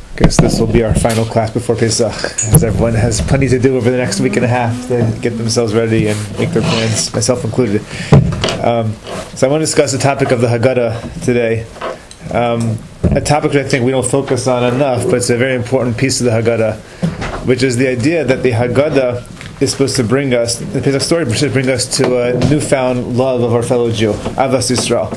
I guess this will be our final class before Pesach, as everyone has plenty to do over the next week and a half to get themselves ready and make their plans, myself included. So I want to discuss the topic of the Haggadah today. A topic that I think we don't focus on enough, but it's a very important piece of the Haggadah, which is the idea that the Haggadah is supposed to bring us, the Pesach story should bring us to a newfound love of our fellow Jew, Avas Yisrael.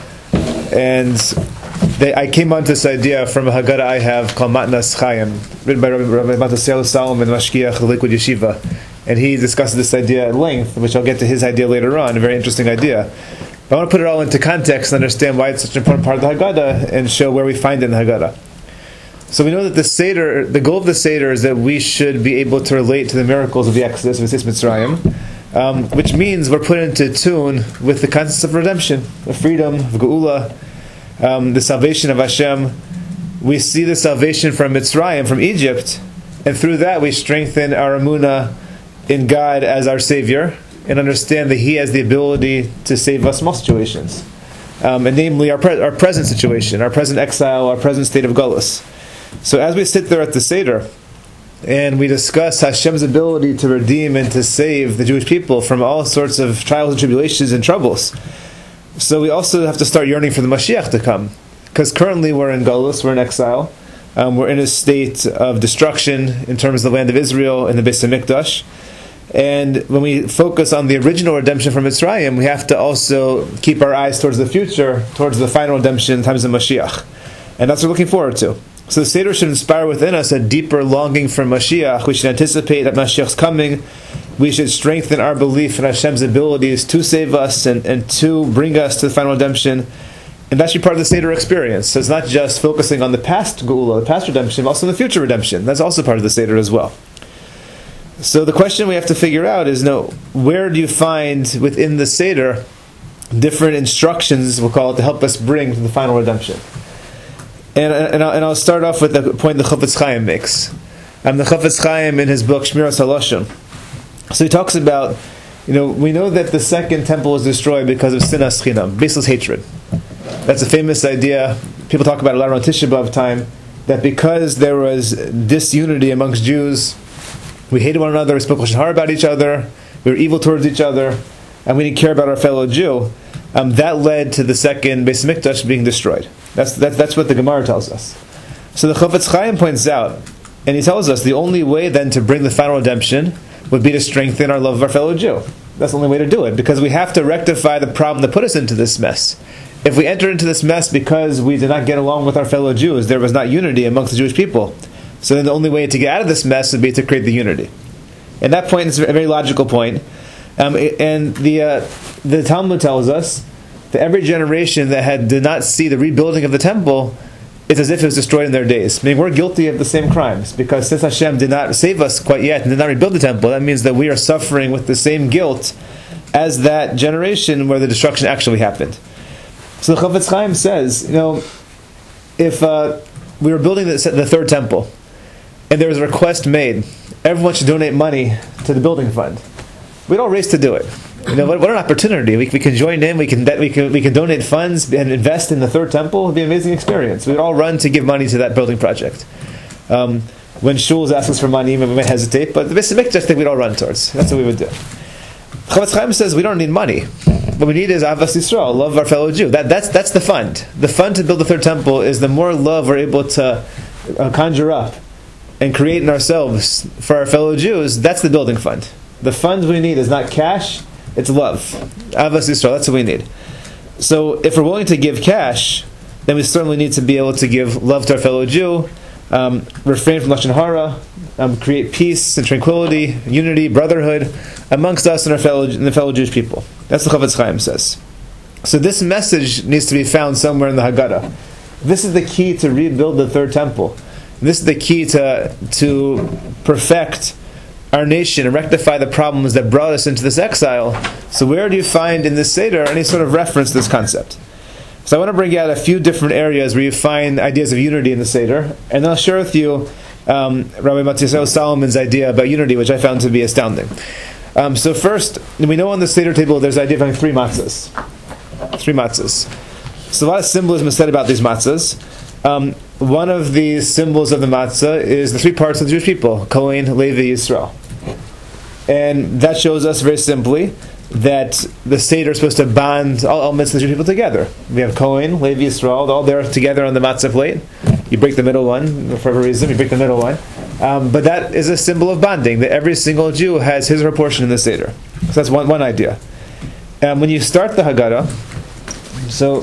And I came onto this idea from a Haggadah I have called Matnas Chaim, written by Rabbi Matisyahu Salomon, Mashgiach, the Liquid Yeshiva. And he discusses this idea at length, which I'll get to his idea later on, a very interesting idea. But I want to put it all into context and understand why it's such an important part of the Haggadah and show where we find it in the Haggadah. So we know that the Seder, the goal of the Seder is that we should be able to relate to the miracles of the Exodus, of Yetzias Mitzrayim, which means we're put into tune with the concepts of redemption, of freedom, of Geula, the salvation of Hashem. We see the salvation from Mitzrayim, from Egypt, and through that we strengthen our emunah in God as our Savior, and understand that He has the ability to save us from all situations, and namely our present situation, our present exile, our present state of Golus. So as we sit there at the Seder, and we discuss Hashem's ability to redeem and to save the Jewish people from all sorts of trials and tribulations and troubles, so we also have to start yearning for the Mashiach to come, because currently we're in Golus, we're in exile, we're in a state of destruction in terms of the land of Israel and the Beis HaMikdash. And when we focus on the original redemption from Mitzrayim, we have to also keep our eyes towards the future, towards the final redemption in times of Mashiach. And that's what we're looking forward to. So the Seder should inspire within us a deeper longing for Mashiach. We should anticipate that Mashiach's coming. We should strengthen our belief in Hashem's abilities to save us and to bring us to the final redemption. And that should be part of the Seder experience. So it's not just focusing on the past Geula, the past redemption, but also on the future redemption. That's also part of the Seder as well. So the question we have to figure out is, where do you find within the Seder different instructions, we'll call it, to help us bring to the final redemption? And I'll start off with the point the Chofetz Chaim makes. The Chofetz Chaim in his book Shmiras HaLashon. So he talks about, we know that the second temple was destroyed because of sinas chinam, baseless hatred. That's a famous idea. People talk about it a lot around Tisha B'Av time, that because there was disunity amongst Jews, we hated one another, we spoke lashon hara about each other, we were evil towards each other, and we didn't care about our fellow Jew. That led to the second Beis HaMikdash being destroyed. That's what the Gemara tells us. So the Chofetz Chaim points out, and he tells us the only way then to bring the final redemption would be to strengthen our love of our fellow Jew. That's the only way to do it, because we have to rectify the problem that put us into this mess. If we enter into this mess because we did not get along with our fellow Jews, there was not unity amongst the Jewish people, so then the only way to get out of this mess would be to create the unity. And that point is a very logical point. And the Talmud tells us that every generation that did not see the rebuilding of the temple, it's as if it was destroyed in their days. Meaning we're guilty of the same crimes, because since Hashem did not save us quite yet and did not rebuild the temple, that means that we are suffering with the same guilt as that generation where the destruction actually happened. So the Chofetz Chaim says, if we were building the third temple, and there was a request made, everyone should donate money to the building fund, we'd all race to do it. What an opportunity! We can join in. We can donate funds and invest in the third temple. It'd be an amazing experience. We'd all run to give money to that building project. When shuls ask us for money, we might hesitate, but the Beis HaMikdash, I think we'd all run towards. That's what we would do. Chofetz Chaim says we don't need money. What we need is Avas Yisrael, love of our fellow Jew. That's the fund. The fund to build the third temple is the more love we're able to conjure up and create in ourselves for our fellow Jews. That's the building fund. The fund we need is not cash, it's love. Avas Yisrael, that's what we need. So if we're willing to give cash, then we certainly need to be able to give love to our fellow Jew, refrain from lashon hara, create peace and tranquility, unity, brotherhood amongst us and the fellow Jewish people. That's what Chofetz Chaim says. So this message needs to be found somewhere in the Haggadah. This is the key to rebuild the third temple. This is the key to perfect our nation and rectify the problems that brought us into this exile. So where do you find in this Seder any sort of reference to this concept? So I want to bring out a few different areas where you find ideas of unity in the Seder, and then I'll share with you Rabbi Matisyahu Salomon's idea about unity, which I found to be astounding. So first, we know on the Seder table there's the idea of having three matzahs. So a lot of symbolism is said about these matzahs. one of the symbols of the matzah is the three parts of the Jewish people: Kohen, Levi, Yisrael. And that shows us very simply that the Seder is supposed to bond all elements of the Jewish people together. We have Kohen, Levi, Yisrael, all there together on the matzah plate. You break the middle one, for whatever reason, you break the middle one. But that is a symbol of bonding, that every single Jew has his or her portion in the Seder. So that's one idea. When you start the Haggadah, so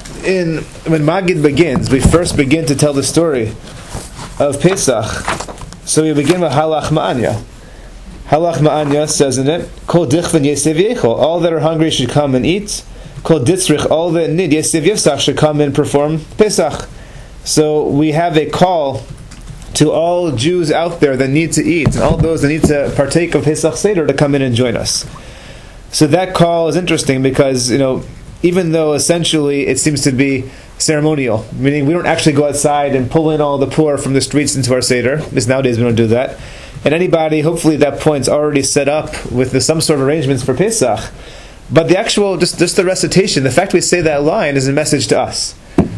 when Magid begins, we first begin to tell the story of Pesach. So we begin with Halach Ma'anya. Halach Ma'anya says in it, Kol dichvan yesev yechol, all that are hungry should come and eat. Kol ditzrich, all that need yesev yefsach, should come and perform Pesach. So we have a call to all Jews out there that need to eat, and all those that need to partake of Pesach Seder to come in and join us. So that call is interesting because, even though essentially it seems to be ceremonial, meaning we don't actually go outside and pull in all the poor from the streets into our Seder, because nowadays we don't do that. And anybody, hopefully at that point, is already set up with some sort of arrangements for Pesach. But the actual, just the recitation, the fact we say that line is a message to us.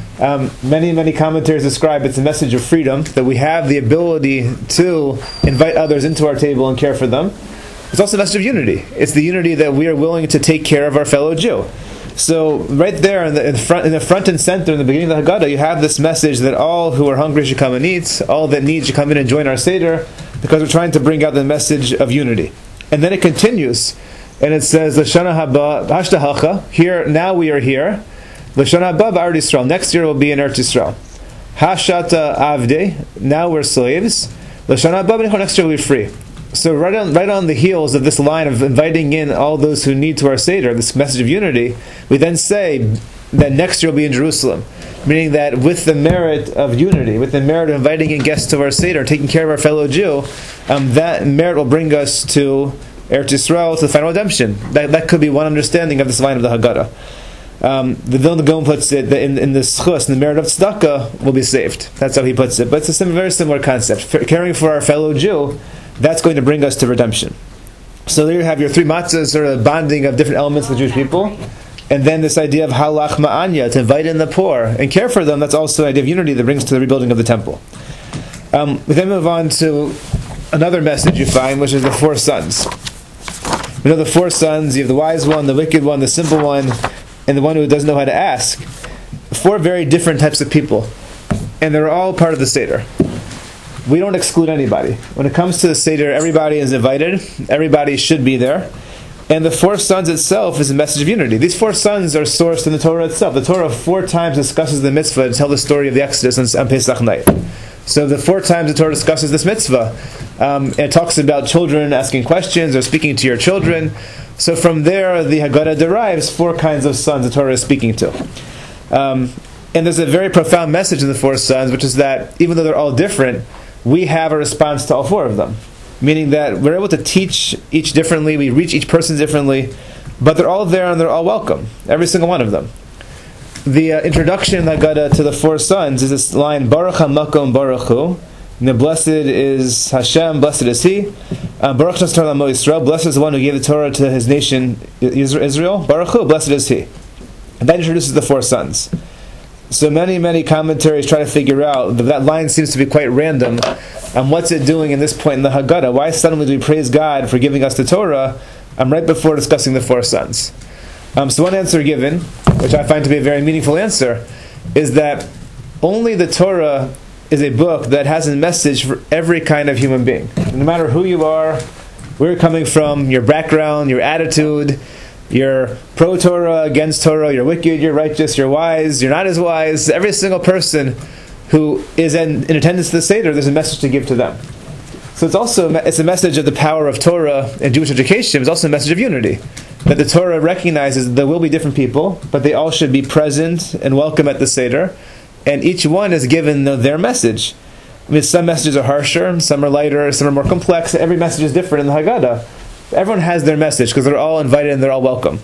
Many commentators describe it's a message of freedom, that we have the ability to invite others into our table and care for them. It's also a message of unity. It's the unity that we are willing to take care of our fellow Jew. So right there in the front and center, in the beginning of the Haggadah, you have this message that all who are hungry should come and eat, all that need should come in and join our Seder, because we're trying to bring out the message of unity. And then it continues, and it says, L'shana haba hashtahacha, here, now we are here, L'shana haba b'Eretz Yisrael, next year we'll be in Eretz Yisrael. Hashata avdei, now we're slaves, L'shana haba, next year we'll be free. So right on the heels of this line of inviting in all those who need to our Seder, this message of unity, we then say that next year we'll be in Jerusalem. Meaning that with the merit of unity, with the merit of inviting in guests to our Seder, taking care of our fellow Jew, that merit will bring us to Eretz Yisrael, to the final redemption. That could be one understanding of this line of the Haggadah. The Vilna Gaon puts it that in the schus, in the merit of tzedakah, will be saved. That's how he puts it. But it's a very similar concept. Caring for our fellow Jew, that's going to bring us to redemption. So there you have your three matzahs, sort of bonding of different elements of the Jewish people. And then this idea of halach ma'anya, to invite in the poor and care for them, that's also an idea of unity that brings to the rebuilding of the temple. We then move on to another message you find, which is the four sons. We know the four sons, you have the wise one, the wicked one, the simple one, and the one who doesn't know how to ask. Four very different types of people. And they're all part of the Seder. We don't exclude anybody. When it comes to the Seder, everybody is invited. Everybody should be there. And the four sons itself is a message of unity. These four sons are sourced in the Torah itself. The Torah 4 times discusses the mitzvah to tell the story of the Exodus on Pesach night. So the 4 times the Torah discusses this mitzvah. It talks about children asking questions or speaking to your children. So from there, the Haggadah derives 4 kinds of sons the Torah is speaking to. And there's a very profound message in the 4 sons, which is that even though they're all different, we have a response to all 4 of them. Meaning that we're able to teach each differently, we reach each person differently, but they're all there and they're all welcome, every single one of them. The introduction in the Haggadah to the 4 sons is this line, Baruch HaMakom Baruch Hu, and blessed is Hashem, blessed is He, Baruch Shas Torah L'Amo Yisrael, blessed is the one who gave the Torah to his nation Israel, Baruch Hu, blessed is He. And that introduces the 4 sons. So many commentaries try to figure out that line seems to be quite random. And what's it doing in this point in the Haggadah? Why suddenly do we praise God for giving us the Torah right before discussing the 4 sons? So one answer given, which I find to be a very meaningful answer, is that only the Torah is a book that has a message for every kind of human being. No matter who you are, where you're coming from, your background, your attitude, you're pro-Torah, against Torah, you're wicked, you're righteous, you're wise, you're not as wise. Every single person who is in attendance to the Seder, there's a message to give to them. So it's a message of the power of Torah and Jewish education. It's also a message of unity. That the Torah recognizes that there will be different people, but they all should be present and welcome at the Seder. And each one is given their message. I mean, some messages are harsher, some are lighter, some are more complex. Every message is different in the Haggadah. Everyone has their message because they're all invited and they're all welcome.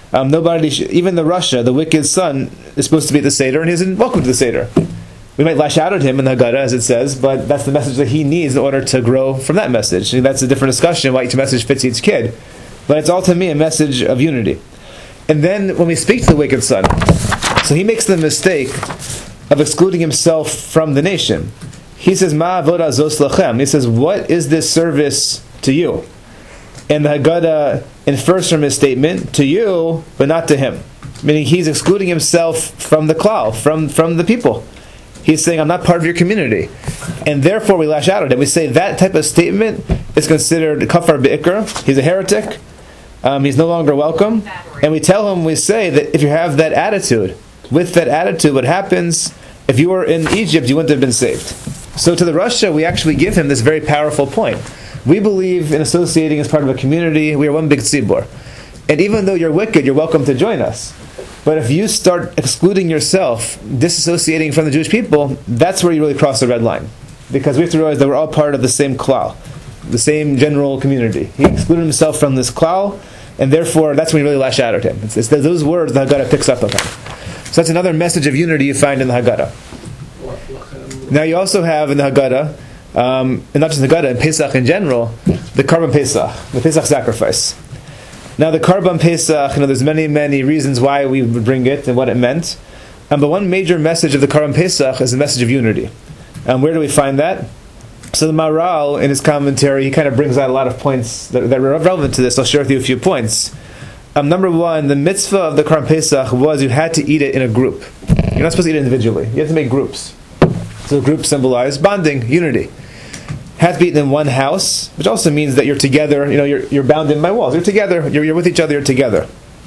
Even the Rasha, the wicked son, is supposed to be at the Seder, and he isn't welcome to the Seder. We might lash out at him in the Haggadah, as it says, but that's the message that he needs in order to grow from that message. And that's a different discussion why each message fits each kid. But it's all, to me, a message of unity. And then when we speak to the wicked son, so he makes the mistake of excluding himself from the nation. He says, Ma avoda zos lachem. He says, what is this service to you? And the Haggadah infers from his statement, to you, but not to him. Meaning he's excluding himself from the klal, from the people. He's saying, I'm not part of your community. And therefore we lash out at him. We say that type of statement is considered kafar be'ikr. He's a heretic. He's no longer welcome. And we tell him, we say that if you have that attitude, with that attitude, what happens, if you were in Egypt, you wouldn't have been saved. So to the Rasha, we actually give him this very powerful point. We believe in associating as part of a community. We are one big tzibur. And even though you're wicked, you're welcome to join us. But if you start excluding yourself, disassociating from the Jewish people, that's where you really cross the red line. Because we have to realize that we're all part of the same klal, the same general community. He excluded himself from this klal, and therefore that's when you really lash out at him. It's those words the Haggadah picks up on. So that's another message of unity you find in the Haggadah. Now you also have in the Haggadah, and not just the Haggadah, in Pesach in general, the Karban Pesach, the Pesach sacrifice. Now the Karban Pesach, there's many, many reasons why we would bring it and what it meant. But one major message of the Karban Pesach is the message of unity. Where do we find that? So the Maharal, in his commentary, he kind of brings out a lot of points that are relevant to this. I'll share with you a few points. Number one, the mitzvah of the Karban Pesach was you had to eat it in a group. You're not supposed to eat it individually. You have to make groups. So groups symbolize bonding, unity. Had to be eaten in one house, which also means that you're together. You're bound in by walls. You're together. You're with each other. You're together.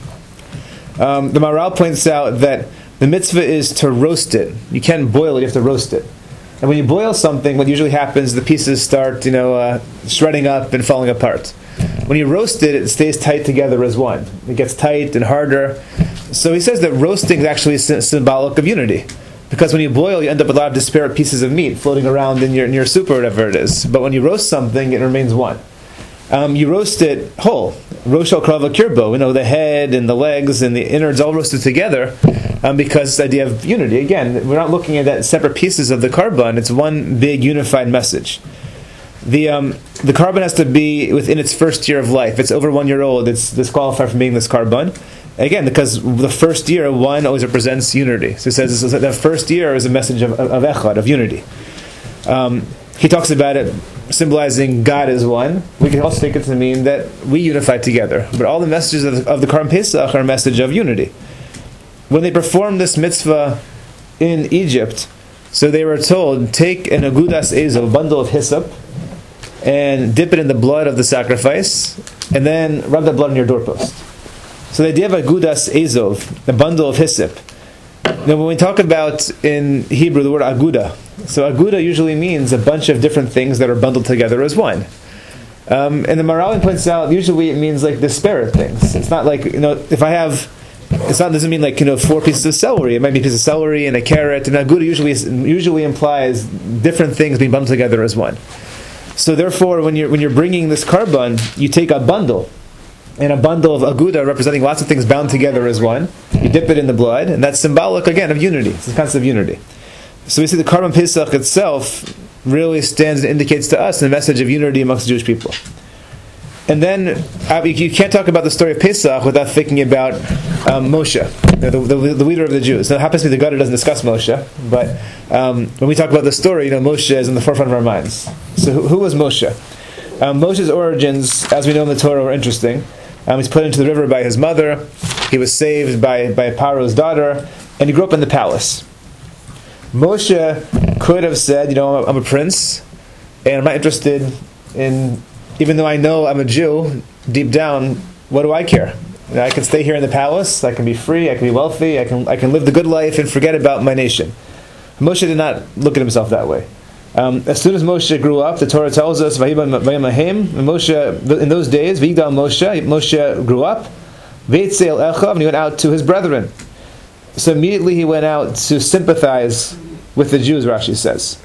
The Maharal points out that the mitzvah is to roast it. You can't boil it. You have to roast it. And when you boil something, what usually happens, the pieces start, shredding up and falling apart. When you roast it, it stays tight together as one. It gets tight and harder. So he says that roasting is actually symbolic of unity. Because when you boil, you end up with a lot of disparate pieces of meat floating around in your soup or whatever it is. But when you roast something, it remains one. You roast it whole. Rosh al krava kirbo. The head and the legs and the innards all roasted together because it's the idea of unity. Again, we're not looking at that separate pieces of the karban. It's one big unified message. The karban has to be within its first year of life. If it's over 1 year old, it's disqualified from being this karban. Again, because the first year, one always represents unity. So he says the first year is a message of echad, of unity. He talks about it symbolizing God as one. We can also take it to mean that we unify together. But all the messages of the Karban Pesach are a message of unity. When they performed this mitzvah in Egypt, so they were told, take an agudas ezo, a bundle of hyssop, and dip it in the blood of the sacrifice, and then rub that blood on your doorpost. So the idea of agudas ezov, a bundle of hyssop. Now when we talk about in Hebrew the word aguda, so aguda usually means a bunch of different things that are bundled together as one. And the Maharal points out usually it means like disparate things. It's not like if I have, doesn't mean like 4 pieces of celery. It might be a piece of celery and a carrot. And aguda usually implies different things being bundled together as one. So therefore, when you're bringing this karban, you take a bundle. And a bundle of aguda representing lots of things bound together as one. You dip it in the blood, and that's symbolic, again, of unity. It's the concept of unity. So we see the Karban Pesach itself really stands and indicates to us the message of unity amongst the Jewish people. And then, you can't talk about the story of Pesach without thinking about Moshe, the leader of the Jews. Now, it happens to be the Haggadah doesn't discuss Moshe, but when we talk about the story, Moshe is in the forefront of our minds. So who was Moshe? Moshe's origins, as we know in the Torah, were interesting. He's put into the river by his mother. He was saved by Paro's daughter, and he grew up in the palace. Moshe could have said, I'm a prince, and I'm not interested in, even though I know I'm a Jew, deep down, what do I care? I can stay here in the palace, I can be free, I can be wealthy, I can live the good life and forget about my nation. Moshe did not look at himself that way. As soon as Moshe grew up, the Torah tells us, Moshe, in those days, Moshe grew up, and he went out to his brethren. So immediately he went out to sympathize with the Jews, Rashi says.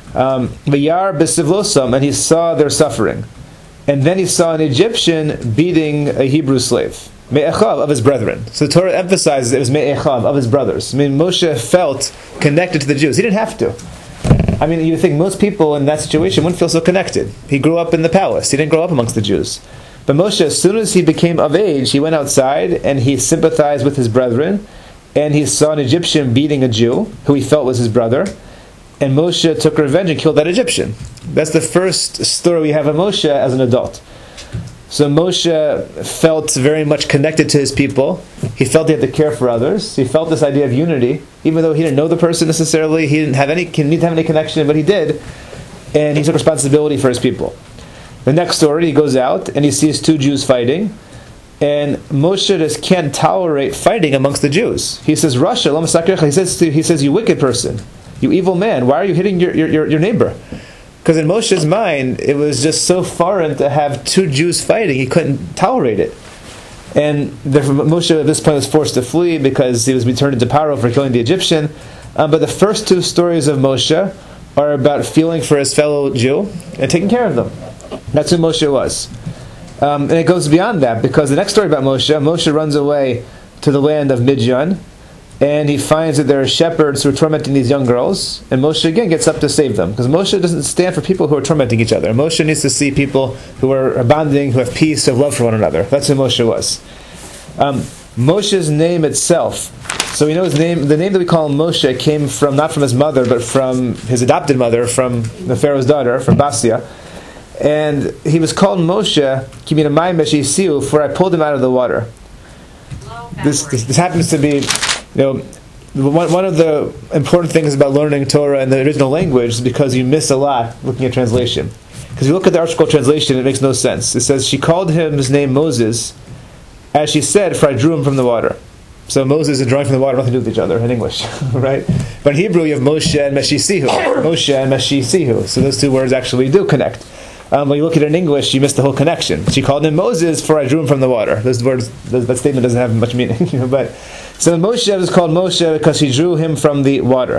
And he saw their suffering. And then he saw an Egyptian beating a Hebrew slave, Me'echav, of his brethren. So the Torah emphasizes it was Me'echav, of his brothers. Moshe felt connected to the Jews. He didn't have to. You think most people in that situation wouldn't feel so connected. He grew up in the palace. He didn't grow up amongst the Jews. But Moshe, as soon as he became of age, he went outside and he sympathized with his brethren, and he saw an Egyptian beating a Jew, who he felt was his brother, and Moshe took revenge and killed that Egyptian. That's the first story we have of Moshe as an adult. So Moshe felt very much connected to his people. He felt he had to care for others. He felt this idea of unity, even though he didn't know the person necessarily. He didn't need to have any connection, but he did, and he took responsibility for his people. The next story, he goes out and he sees two Jews fighting, and Moshe just can't tolerate fighting amongst the Jews. He says, "Rasha, lam sakircha." He says, "You wicked person, you evil man, why are you hitting your neighbor?" Because in Moshe's mind, it was just so foreign to have two Jews fighting. He couldn't tolerate it. And therefore, Moshe at this point was forced to flee because he was returned into Paro for killing the Egyptian. But the first two stories of Moshe are about feeling for his fellow Jew and taking care of them. That's who Moshe was. And it goes beyond that, because the next story about Moshe runs away to the land of Midian, and he finds that there are shepherds who are tormenting these young girls, and Moshe again gets up to save them, because Moshe doesn't stand for people who are tormenting each other. Moshe needs to see people who are bonding, who have peace, who have love for one another. That's who Moshe was. Moshe's name itself, so we know his name, the name that we call him Moshe came from, not from his mother, but from his adopted mother, from the Pharaoh's daughter, from Basia. And he was called Moshe, for I pulled him out of the water. This happens to be, one of the important things about learning Torah in the original language is because you miss a lot looking at translation. Because if you look at the ArtScroll translation, it makes no sense. It says, she called him his name Moses, as she said, for I drew him from the water. So Moses and drawing from the water have nothing to do with each other in English, right? But in Hebrew, you have Moshe and Meshisihu. Moshe and Meshisihu. So those two words actually do connect. When you look at it in English, you miss the whole connection. She called him Moses, for I drew him from the water. Those words, that statement doesn't have much meaning. But so Moshe was called Moshe because he drew him from the water.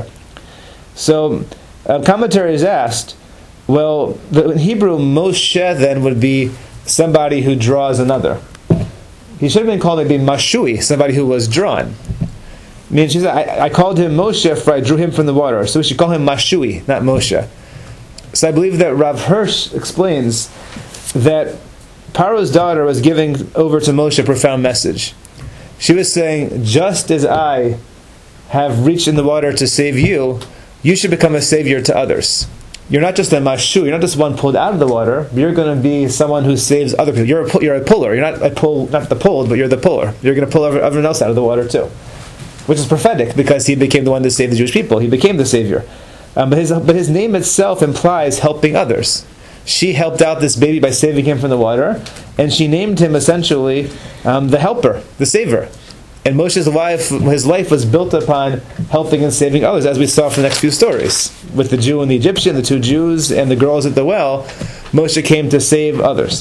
So commentary is asked, well, in Hebrew, Moshe then would be somebody who draws another. He should have been called maybe Mashui, somebody who was drawn. I mean, she said, I called him Moshe, for I drew him from the water. So we should call him Mashui, not Moshe. So I believe that Rav Hirsch explains that Paro's daughter was giving over to Moshe a profound message. She was saying, just as I have reached in the water to save you, you should become a savior to others. You're not just a mashu, you're not just one pulled out of the water, but you're going to be someone who saves other people. You're a puller. You're not not the pulled, but you're the puller. You're going to pull everyone else out of the water too. Which is prophetic, because he became the one to save the Jewish people. He became the savior. But his name itself implies helping others. She helped out this baby by saving him from the water, and she named him essentially the helper, the saver. And Moshe's life, his life was built upon helping and saving others, as we saw from the next few stories. With the Jew and the Egyptian, the two Jews, and the girls at the well, Moshe came to save others.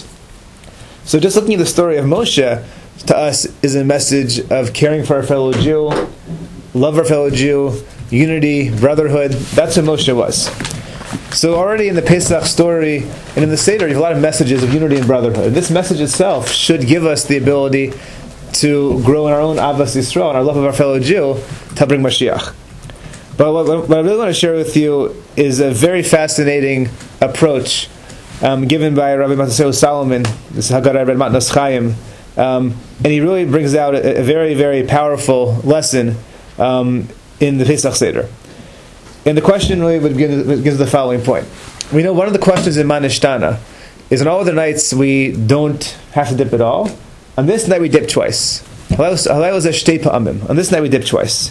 So just looking at the story of Moshe, to us, is a message of caring for our fellow Jew, love our fellow Jew, unity, brotherhood. That's what Moshe was. So already in the Pesach story and in the Seder, you have a lot of messages of unity and brotherhood. This message itself should give us the ability to grow in our own Avas Yisrael and our love of our fellow Jew to bring Mashiach. But what I really want to share with you is a very fascinating approach given by Rabbi Matisyahu Salomon. This is Haggadah I read Matnas Chaim. And he really brings out a very, very powerful lesson in the Pesach Seder. And the question really begins with the following point. We know one of the questions in Manishtana is on all other nights we don't have to dip at all. On this night we dip twice. On this night we dip twice.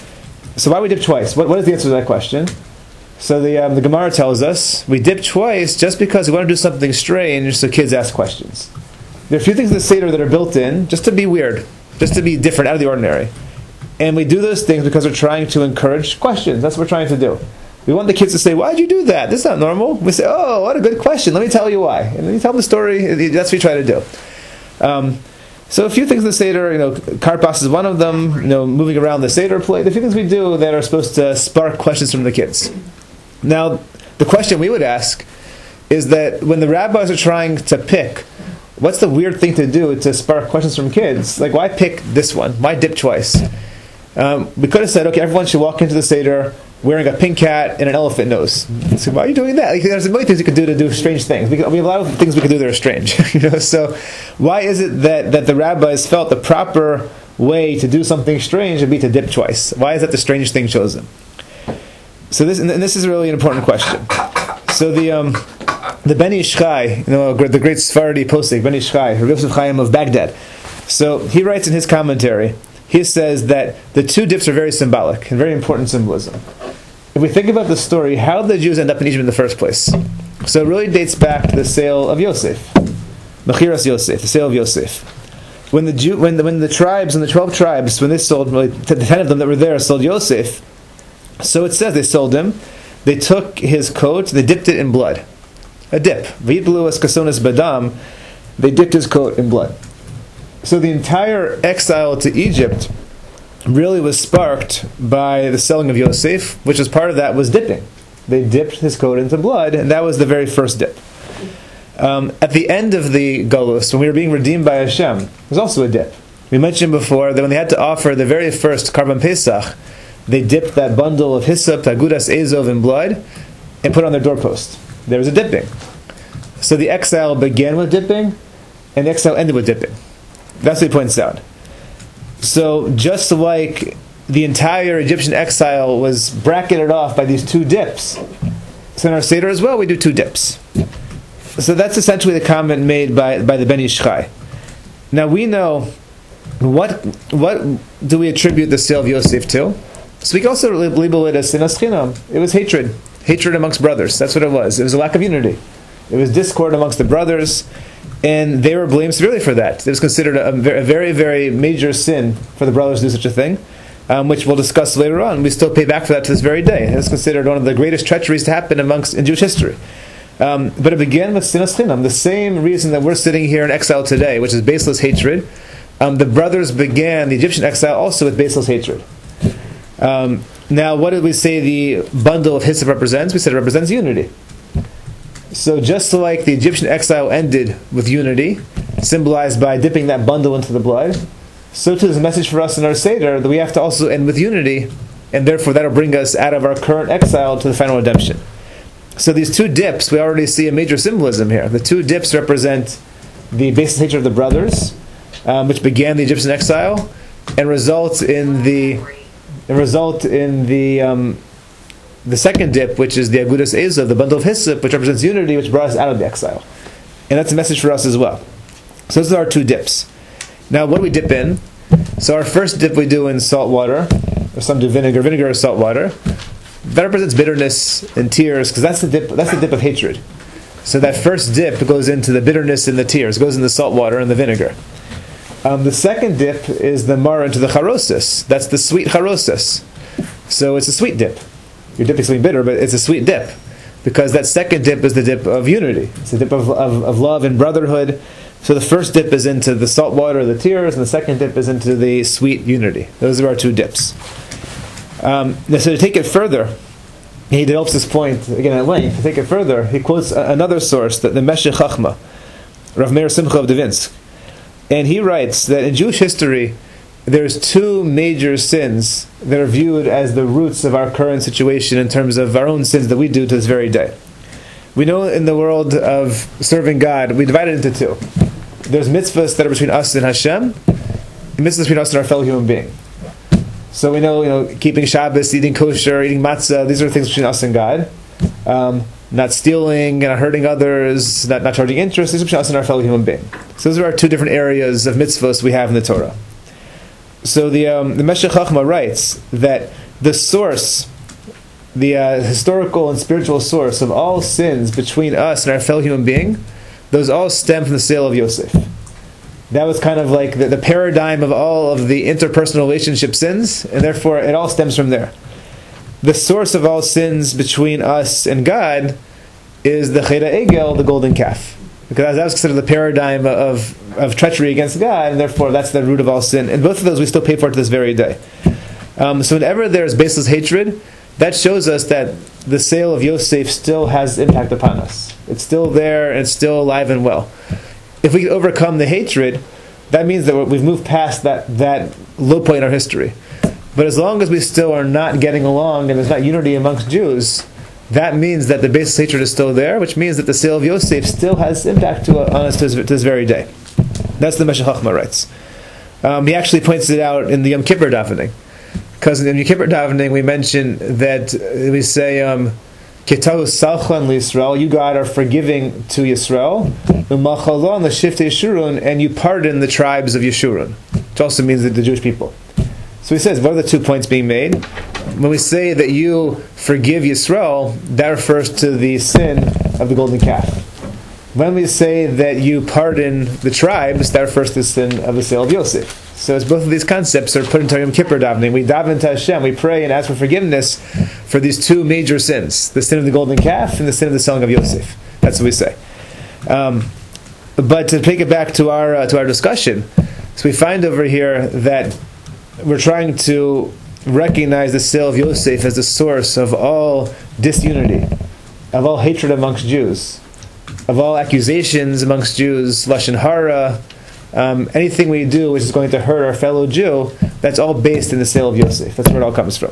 So why we dip twice? What is the answer to that question? So the Gemara tells us we dip twice just because we want to do something strange so kids ask questions. There are a few things in the Seder that are built in just to be weird, just to be different, out of the ordinary. And we do those things because we're trying to encourage questions. That's what we're trying to do. We want the kids to say, why'd you do that? This is not normal. We say, oh, what a good question. Let me tell you why. And then you tell them the story. That's what we try to do. So a few things in the Seder, Karpas is one of them, moving around the Seder plate. A few things we do that are supposed to spark questions from the kids. Now, the question we would ask is that when the rabbis are trying to pick, what's the weird thing to do to spark questions from kids? Like, why pick this one? Why dip twice? We could have said, okay, everyone should walk into the Seder wearing a pink hat and an elephant nose. So why are you doing that? Like, there's a million things you could do to do strange things. We have a lot of things we could do that are strange. So why is it that the rabbis felt the proper way to do something strange would be to dip twice. Why is that the strange thing chosen? So this is really an important question. So the Ben Ish Chai, the great Sephardi posek, Ben Ish Chai, Rav Yosef Chaim of Baghdad. So he writes in his commentary, he says that the two dips are very symbolic and very important symbolism. If we think about the story, how did the Jews end up in Egypt in the first place? So it really dates back to the sale of Yosef, Mechiras Yosef, the sale of Yosef. When the tribes and the 12 tribes, when they sold, really, the 10 of them that were there sold Yosef, so it says they sold him. They took his coat, they dipped it in blood. A dip. V'yitblu as kasonas badam. They dipped his coat in blood. So the entire exile to Egypt really was sparked by the selling of Yosef, which as part of that was dipping. They dipped his coat into blood, and that was the very first dip. At the end of the Golus, when we were being redeemed by Hashem, there was also a dip. We mentioned before that when they had to offer the very first Karban Pesach, they dipped that bundle of hyssop, Agudas Ezov, in blood, and put it on their doorpost. There was a dipping. So the exile began with dipping, and the exile ended with dipping. That's what he points out. So just like the entire Egyptian exile was bracketed off by these two dips, so in our Seder as well, we do two dips. So that's essentially the comment made by the Ben Ish Chai. Now we know, what do we attribute the sale of Yosef to? So we can also label it as sinas chinam. It was hatred amongst brothers. That's what it was. It was a lack of unity. It was discord amongst the brothers, and they were blamed severely for that. It was considered a very, very major sin for the brothers to do such a thing, which we'll discuss later on. We still pay back for that to this very day. It's considered one of the greatest treacheries to happen in Jewish history. But it began with sinas chinam, the same reason that we're sitting here in exile today, which is baseless hatred. The brothers began the Egyptian exile also with baseless hatred. Now, what did we say the bundle of hyssop represents? We said it represents unity. So just like the Egyptian exile ended with unity, symbolized by dipping that bundle into the blood, so too there's a message for us in our Seder that we have to also end with unity, and therefore that'll bring us out of our current exile to the final redemption. So these two dips, we already see a major symbolism here. The two dips represent the baseless hatred of the brothers, which began the Egyptian exile, and result in the second dip, which is the Agudas Ezov, the bundle of hyssop, which represents unity, which brought us out of the exile. And that's a message for us as well. So those are our two dips. Now, what do we dip in? So our first dip we do in salt water, or some do vinegar. Vinegar or salt water. That represents bitterness and tears, because that's the dip of hatred. So that first dip goes into the bitterness and the tears, goes in the salt water and the vinegar. The second dip is the mar into the charosis. That's the sweet charosis. So it's a sweet dip. You're dipping something bitter, but it's a sweet dip, because that second dip is the dip of unity. It's the dip of love and brotherhood. So the first dip is into the salt water, the tears, and the second dip is into the sweet unity. Those are our two dips. So to take it further, he develops this point again at length. To take it further, he quotes another source, the Meshech Chachma, Rav Meir Simcha of Dvinsk. And he writes that in Jewish history, there's two major sins that are viewed as the roots of our current situation in terms of our own sins that we do to this very day. We know in the world of serving God, we divide it into two. There's mitzvahs that are between us and Hashem, and mitzvahs between us and our fellow human being. So we know, keeping Shabbos, eating kosher, eating matzah, these are things between us and God. Not stealing, not hurting others, not charging interest, these are between us and our fellow human being. So those are our two different areas of mitzvahs we have in the Torah. So the Meshech Chachma writes that the source, the historical and spiritual source of all sins between us and our fellow human being, those all stem from the sale of Yosef. That was kind of like the paradigm of all of the interpersonal relationship sins, and therefore it all stems from there. The source of all sins between us and God is the Cheda Egel, the golden calf. Because that was considered the paradigm of treachery against God, and therefore that's the root of all sin. And both of those we still pay for to this very day. So whenever there's baseless hatred, that shows us that the sale of Yosef still has impact upon us. It's still there, and it's still alive and well. If we can overcome the hatred, that means that we've moved past that low point in our history. But as long as we still are not getting along, and there's not unity amongst Jews, that means that the baseless hatred is still there, which means that the sale of Yosef still has impact on us to this very day. That's the Meshech Chachma writes. He actually points it out in the Yom Kippur davening. Because in the Yom Kippur davening we mention that we say, Ketahu salchan l'Yisrael, you God are forgiving to Yisrael, u'machalon l'shifte Yeshurun, and you pardon the tribes of Yeshurun, which also means the Jewish people. So he says, what are the 2 points being made? When we say that you forgive Yisrael, that refers to the sin of the golden calf. When we say that you pardon the tribes, that refers to the sin of the sale of Yosef. So as both of these concepts are put into Yom Kippur davening, we daven to Hashem, we pray and ask for forgiveness for these 2 major sins, the sin of the golden calf and the sin of the selling of Yosef. That's what we say. But to take it back to our discussion, so we find over here that we're trying to recognize the sale of Yosef as the source of all disunity, of all hatred amongst Jews, of all accusations amongst Jews, lashon hara, anything we do which is going to hurt our fellow Jew, that's all based in the sale of Yosef. That's where it all comes from.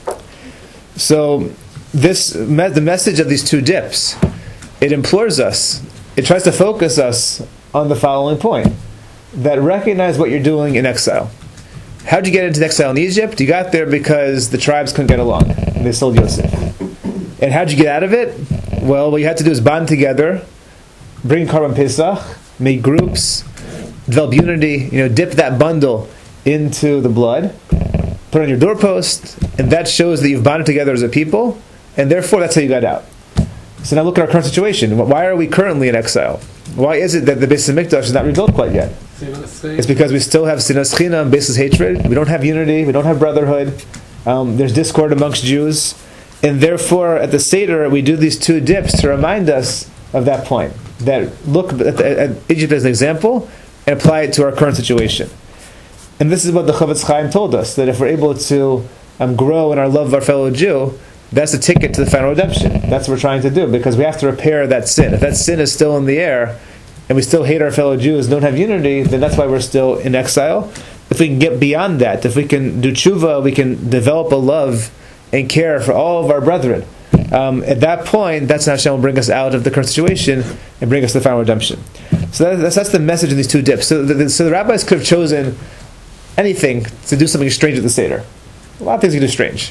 So the message of these 2 dips, it implores us, it tries to focus us on the following point, that recognize what you're doing in exile. How did you get into exile in Egypt? You got there because the tribes couldn't get along, and they sold Yosef. And how did you get out of it? Well, what you had to do is bond together, bring Karban Pesach, make groups, develop unity, dip that bundle into the blood, put it on your doorpost, and that shows that you've bonded together as a people, and therefore that's how you got out. So now look at our current situation. Why are we currently in exile? Why is it that the Beis HaMikdash is not rebuilt quite yet? It's because we still have sinas chinam, basis hatred. We don't have unity. We don't have brotherhood. There's discord amongst Jews, and therefore at the Seder we do these 2 dips to remind us of that point. That look at Egypt as an example and apply it to our current situation. And this is what the Chavetz Chaim told us, that if we're able to grow in our love of our fellow Jew, that's the ticket to the final redemption. That's what we're trying to do, because we have to repair that sin. If that sin is still in the air, and we still hate our fellow Jews and don't have unity, then that's why we're still in exile. If we can get beyond that, if we can do tshuva, we can develop a love and care for all of our brethren. At that point, that's how Hashem will bring us out of the current situation and bring us to the final redemption. So that's the message in these 2 dips. So the rabbis could have chosen anything to do something strange at the Seder. A lot of things you do strange,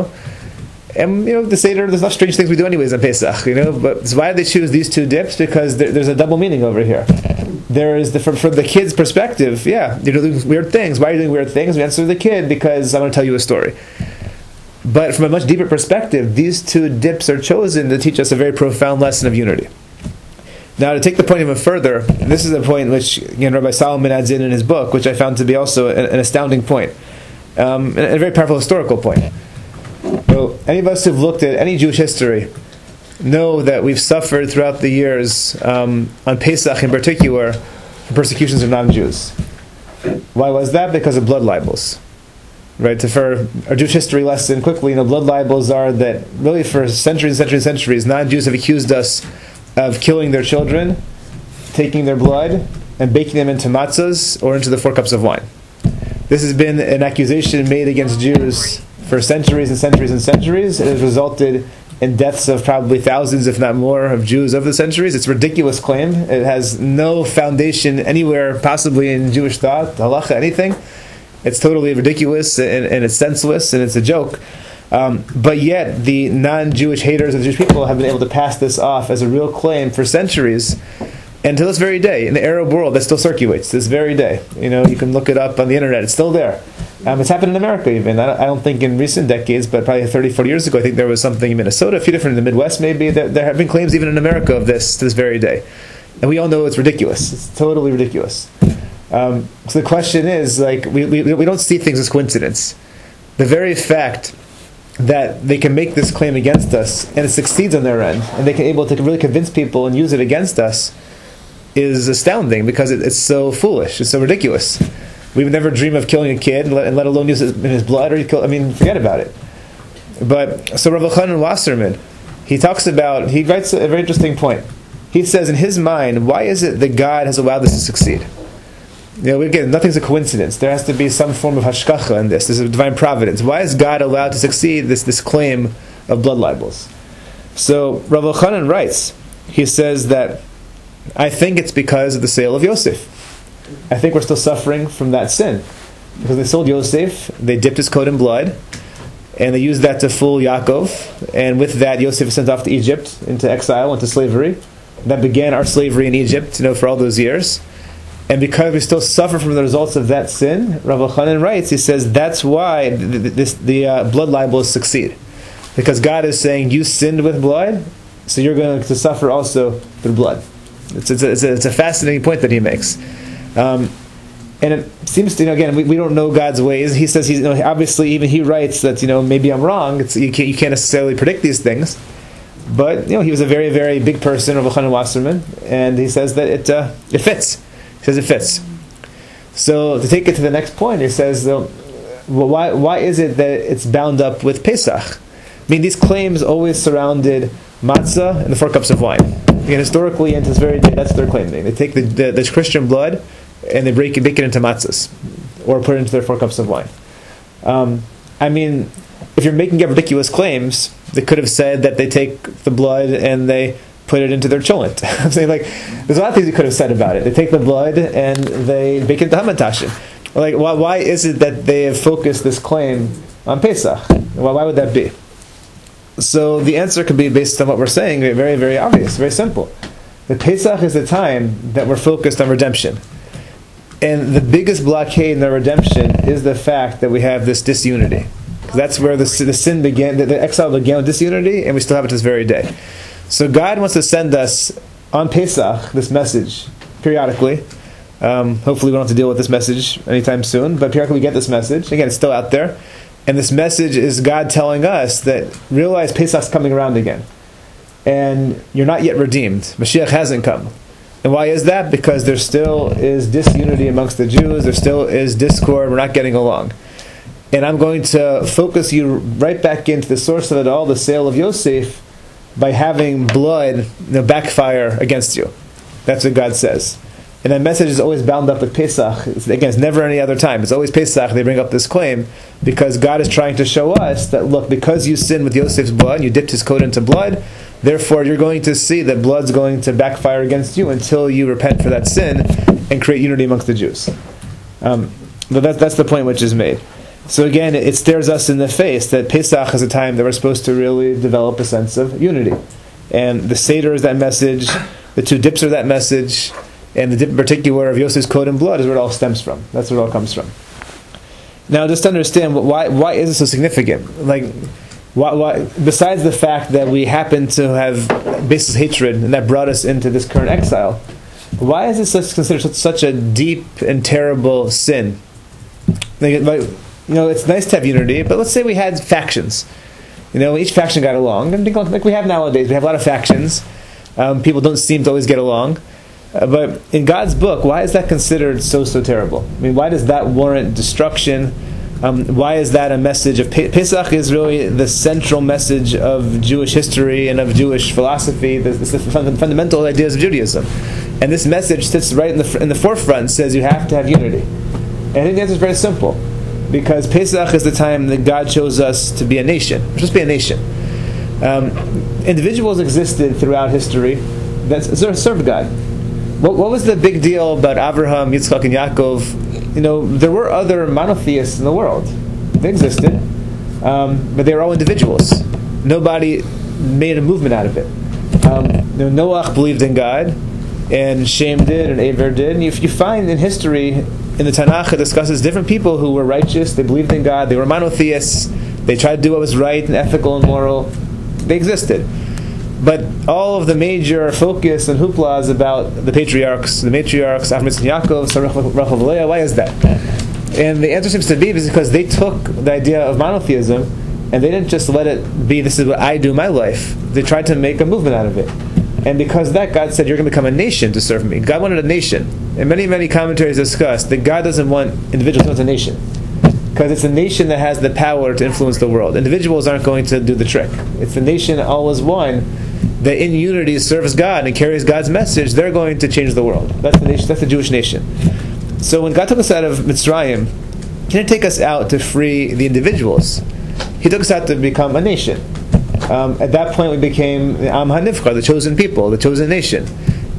And the Seder, there's not strange things we do anyways on Pesach, But so why did they choose these 2 dips? Because there's a double meaning over here. There is from the kid's perspective, you're doing weird things. Why are you doing weird things? We answer the kid because I want to tell you a story. But from a much deeper perspective, these 2 dips are chosen to teach us a very profound lesson of unity. Now, to take the point even further, this is a point which Rabbi Solomon adds in his book, which I found to be also an astounding point, and a very powerful historical point. So, any of us who've looked at any Jewish history know that we've suffered throughout the years, on Pesach in particular, from persecutions of non-Jews. Why was that? Because of blood libels. Right, for our Jewish history lesson quickly, blood libels are that really for centuries and centuries and centuries, non-Jews have accused us of killing their children, taking their blood, and baking them into matzahs or into the 4 cups of wine. This has been an accusation made against Jews for centuries and centuries and centuries. It has resulted in deaths of probably thousands, if not more, of Jews over the centuries. It's a ridiculous claim. It has no foundation anywhere, possibly in Jewish thought, halacha, anything. It's totally ridiculous, and it's senseless, and it's a joke. But yet, the non-Jewish haters of the Jewish people have been able to pass this off as a real claim for centuries, and to this very day, in the Arab world, that still circulates, this very day. You can look it up on the internet, it's still there. It's happened in America even. I don't think in recent decades, but probably 30, 40 years ago, I think there was something in Minnesota, a few different in the Midwest maybe. There have been claims even in America of this to this very day. And we all know it's ridiculous. It's totally ridiculous. So the question is, we don't see things as coincidence. The very fact that they can make this claim against us, and it succeeds on their end, and they can able to really convince people and use it against us, is astounding, because it's so foolish, it's so ridiculous. We would never dream of killing a kid, and let alone use it in his blood, or forget about it. But so Rav Elchanan Wasserman, he writes a very interesting point. He says in his mind, why is it that God has allowed this to succeed? Again, nothing's a coincidence. There has to be some form of hashkacha in this. This is a divine providence. Why is God allowed to succeed this claim of blood libels? So Rav Elchanan writes, he says that, I think it's because of the sale of Yosef. I think we're still suffering from that sin. Because they sold Yosef, they dipped his coat in blood, and they used that to fool Yaakov, and with that Yosef was sent off to Egypt, into exile, into slavery. That began our slavery in Egypt, for all those years. And because we still suffer from the results of that sin, Rav Elchanan writes, he says, that's why the blood libels succeed. Because God is saying, you sinned with blood, so you're going to suffer also through blood. It's a fascinating point that he makes. And it seems to, again, we don't know God's ways. He says, obviously, even he writes that, maybe I'm wrong. You can't necessarily predict these things. But, he was a very, very big person, Rav Elchanan Wasserman, and he says that it fits. He says it fits. So, to take it to the next point, he says, why is it that it's bound up with Pesach? These claims always surrounded matzah and the 4 cups of wine. Again, historically, and to this very day, that's their claim. They take the Christian blood, and they bake it into matzahs, or put it into their 4 cups of wine. If you're making up ridiculous claims, they could have said that they take the blood and they put it into their cholent. I'm saying, there's a lot of things you could have said about it. They take the blood and they bake it into hamantashen. Why is it that they have focused this claim on Pesach? Why would that be? So the answer could be, based on what we're saying, very, very obvious, very simple. The Pesach is the time that we're focused on redemption. And the biggest blockade in the redemption is the fact that we have this disunity. That's where the sin began, the exile began with disunity, and we still have it to this very day. So God wants to send us on Pesach this message periodically. Hopefully we don't have to deal with this message anytime soon, but periodically we get this message. Again, it's still out there. And this message is God telling us that realize Pesach's coming around again. And you're not yet redeemed. Mashiach hasn't come. And why is that? Because there still is disunity amongst the Jews. There still is discord. We're not getting along. And I'm going to focus you right back into the source of it all, the sale of Yosef, by having blood backfire against you. That's what God says. And that message is always bound up with Pesach. Again, it's never any other time. It's always Pesach. They bring up this claim because God is trying to show us that, look, because you sinned with Yosef's blood, you dipped his coat into blood, therefore you're going to see that blood's going to backfire against you until you repent for that sin and create unity amongst the Jews. But that's the point which is made. So again, it stares us in the face that Pesach is a time that we're supposed to really develop a sense of unity. And the Seder is that message, the 2 dips are that message, and the dip in particular of Yosef's coat and blood is where it all stems from. That's where it all comes from. Now, just to understand, why is it so significant? Why, besides the fact that we happen to have baseless hatred, and that brought us into this current exile, why is it considered such a deep and terrible sin? It's nice to have unity, but let's say we had factions. Each faction got along, and like we have nowadays, we have a lot of factions. People don't seem to always get along. But in God's book, why is that considered so terrible? Why does that warrant destruction? Why is that a message of Pesach? Is really the central message of Jewish history and of Jewish philosophy, the fundamental ideas of Judaism. And this message sits right in the forefront, says you have to have unity. And I think the answer is very simple. Because Pesach is the time that God chose us to be a nation. We're supposed to be a nation. Individuals existed throughout history that served God. What was the big deal about Abraham, Yitzchak, and Yaakov? There were other monotheists in the world. They existed. But they were all individuals. Nobody made a movement out of it. Noach believed in God, and Shem did, and Aver did. And you find in history, in the Tanakh, it discusses different people who were righteous, they believed in God, they were monotheists, they tried to do what was right and ethical and moral. They existed. But all of the major focus and hoopla is about the matriarchs, Avraham, Yitzchak, Yaakov, Sarah, Rachel, Leah. Why is that? And the answer seems to be is because they took the idea of monotheism and they didn't just let it be, this is what I do in my life. They tried to make a movement out of it. And because of that, God said, you're going to become a nation to serve me. God wanted a nation. And many, many commentaries discuss that God doesn't want individuals, he wants a nation. Because it's a nation that has the power to influence the world. Individuals aren't going to do the trick. It's the nation all is one that in unity serves God and carries God's message. They're going to change the world. That's the nation. That's the Jewish nation. So when God took us out of Mitzrayim, He didn't take us out to free the individuals. He took us out to become a nation. At that point, we became the Am HaNivchar, the chosen people, the chosen nation.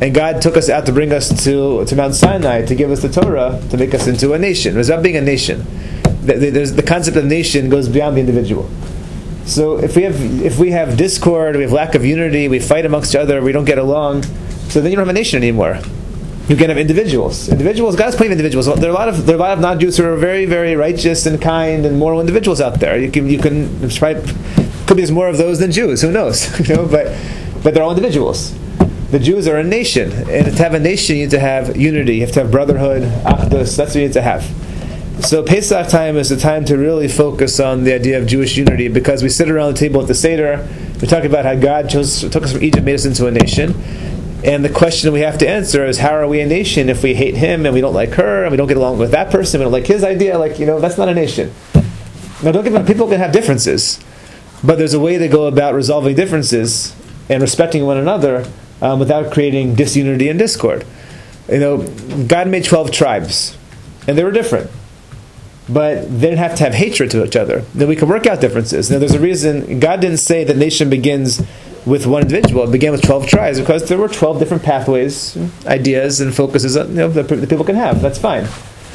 And God took us out to bring us to Mount Sinai to give us the Torah to make us into a nation. It was about being a nation. The concept of nation goes beyond the individual. So if we have discord, we have lack of unity, we fight amongst each other, we don't get along, so then you don't have a nation anymore. You can have individuals. God's plenty of individuals. There are a lot of non-Jews who are very, very righteous and kind and moral individuals out there. You can try. Could be there's more of those than Jews. Who knows? But they're all individuals. The Jews are a nation, and to have a nation, you need to have unity. You have to have brotherhood, achdus. That's what you need to have. So Pesach time is the time to really focus on the idea of Jewish unity, because we sit around the table at the Seder. We talk about how God took us from Egypt, made us into a nation. And the question we have to answer is, how are we a nation if we hate him and we don't like her and we don't get along with that person, we don't like his idea? That's not a nation. Now, don't get me wrong, people can have differences, but there's a way to go about resolving differences and respecting one another without creating disunity and discord. God made 12 tribes, and they were different, but they didn't have to have hatred to each other. Then we can work out differences. Now, there's a reason God didn't say that nation begins with one individual. It began with 12 tribes because there were 12 different pathways, ideas, and focuses that people can have. That's fine.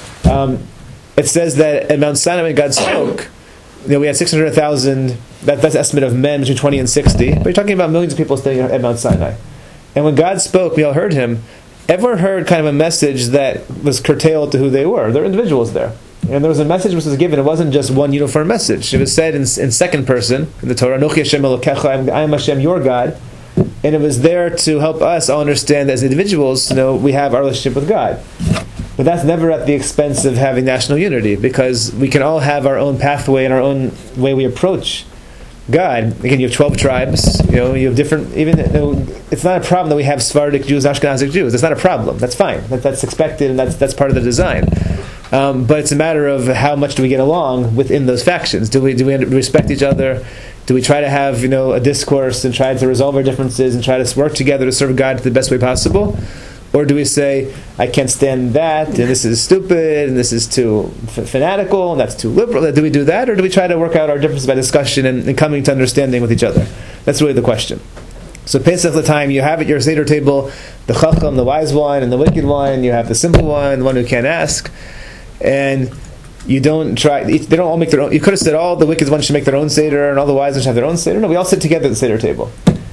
It says that at Mount Sinai, when God spoke, we had 600,000. That's an estimate of men between 20 and 60. But you're talking about millions of people staying at Mount Sinai. And when God spoke, we all heard him. Everyone heard kind of a message that was curtailed to who they were. There were individuals there. And there was a message which was given. It wasn't just one uniform message. It was said in second person in the Torah, Anochi Hashem Elokecha, I am Hashem, your God. And it was there to help us all understand that as individuals, we have our relationship with God. But that's never at the expense of having national unity, because we can all have our own pathway and our own way we approach God. Again, you have 12 tribes. You have different. It's not a problem that we have Sephardic Jews, Ashkenazic Jews. It's not a problem. That's fine. That's expected, and that's part of the design. But it's a matter of how much do we get along within those factions. Do we respect each other? Do we try to have a discourse and try to resolve our differences and try to work together to serve God the best way possible? Or do we say, I can't stand that, and this is stupid, and this is too fanatical, and that's too liberal? Do we do that, or do we try to work out our differences by discussion and coming to understanding with each other? That's really the question. So Pesach, the time you have at your Seder table, the Chacham, the wise one, and the wicked one. You have the simple one, the one who can't ask. And you don't try, they don't all make their own. You could have said all the wicked ones should make their own Seder, and all the wise ones should have their own Seder. No, we all sit together at the Seder table.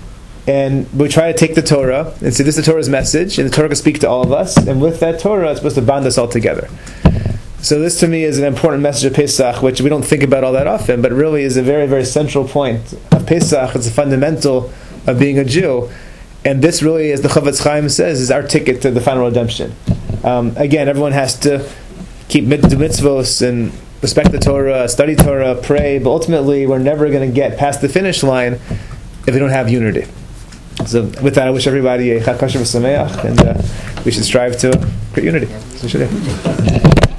And we try to take the Torah and say, this is the Torah's message, and the Torah can speak to all of us, and with that Torah, it's supposed to bond us all together. So this, to me, is an important message of Pesach, which we don't think about all that often, but really is a very, very central point of Pesach. It's a fundamental of being a Jew. And this really, as the Chavetz Chaim says, is our ticket to the final redemption. Again, everyone has to keep mitzvos and respect the Torah, study Torah, pray, but ultimately we're never going to get past the finish line if we don't have unity. So with that, I wish everybody a Chag Kosher v'Sameach, and we should strive to create unity. So